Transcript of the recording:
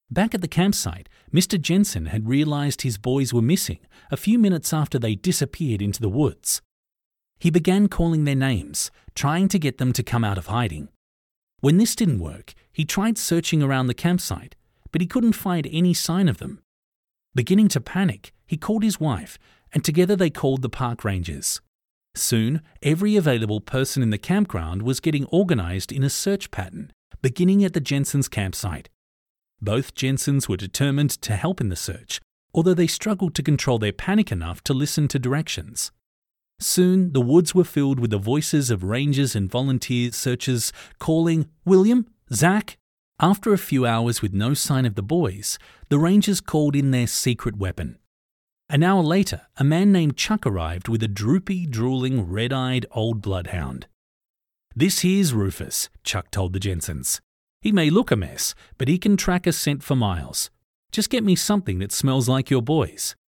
Back at the campsite, Mr. Jensen had realized his boys were missing a few minutes after they disappeared into the woods. He began calling their names, trying to get them to come out of hiding. When this didn't work, he tried searching around the campsite, but he couldn't find any sign of them. Beginning to panic, he called his wife, and together they called the park rangers. Soon, every available person in the campground was getting organized in a search pattern, beginning at the Jensens' campsite. Both Jensens were determined to help in the search, although they struggled to control their panic enough to listen to directions. Soon, the woods were filled with the voices of rangers and volunteer searchers calling, "William? Zach?" After a few hours with no sign of the boys, the rangers called in their secret weapon. An hour later, a man named Chuck arrived with a droopy, drooling, red-eyed old bloodhound. "This here's Rufus," Chuck told the Jensens. "He may look a mess, but he can track a scent for miles. Just get me something that smells like your boys."